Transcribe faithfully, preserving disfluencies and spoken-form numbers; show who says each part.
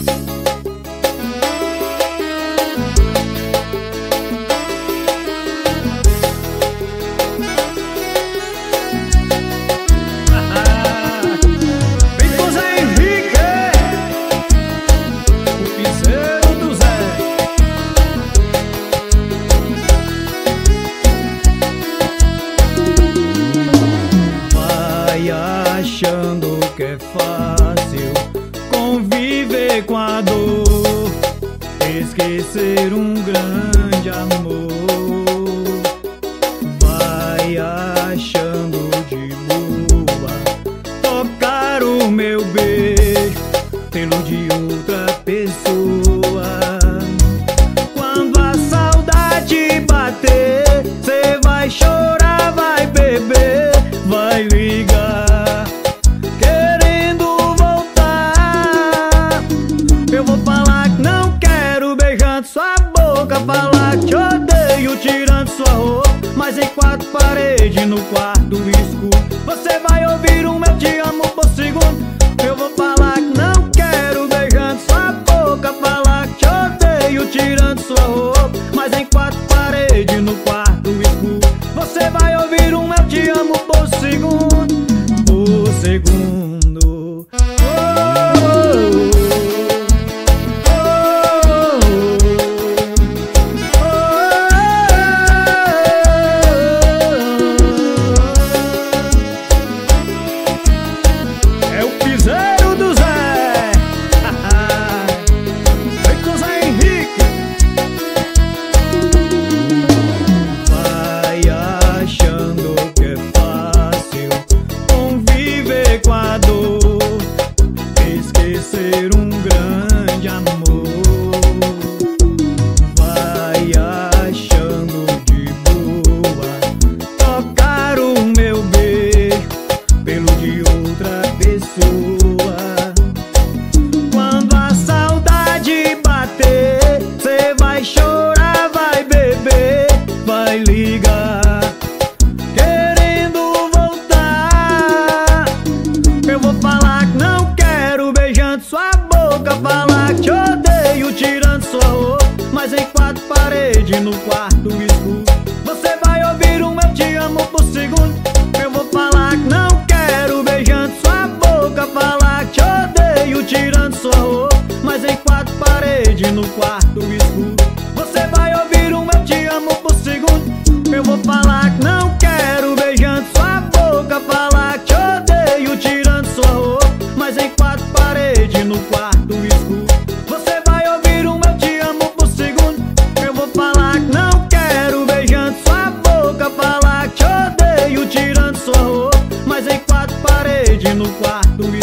Speaker 1: Achando que é fácil conviver com a dor, esquecer um grande amor. Vai achando de boa tocar o meu beijo pelo de outra pessoa. Quando a saudade bater, cê vai chorar, vai beber, vai ligar querendo voltar. Eu vou falar que não quero, beijando sua boca, falar que te odeio, tirando sua roupa, mas em quatro paredes no quarto escuro você vai ouvir um eu te amo por segundo. Eu vou falar que não quero, beijando sua boca, falar que te odeio, tirando sua roupa, mas em quatro paredes no quarto escuro você vai ouvir um eu te amo por segundo, por segundo. Oh, oh, é o piseiro do Zé. Vem com o Zé Henrique. Vai achando que é fácil conviver com a dor, esquecer um grande amor. Vai achando de boa tocar o meu beijo pelo de outra pessoa. Quando a saudade bater, cê vai chorar, vai beber, vai ligar querendo voltar. Eu vou falar que não quero, beijando sua boca, falar que te odeio, tirando sua roupa, mas em quatro paredes no quarto escuro você vai ouvir um eu te amo por segundo. Eu vou falar que não quero, beijando sua boca, falar que te odeio, tirando sua roupa, mas em quatro paredes no quarto escuro você vai ouvir um eu te amo por segundo. Eu vou falar que não quero, beijando sua boca, falar que te odeio, tirando sua roupa, mas em quatro paredes no quarto escuro você vai ouvir um eu te amo por segundo. Eu vou falar que não quero, beijando sua boca, falar que te odeio, tirando sua roupa, mas em quatro paredes no quarto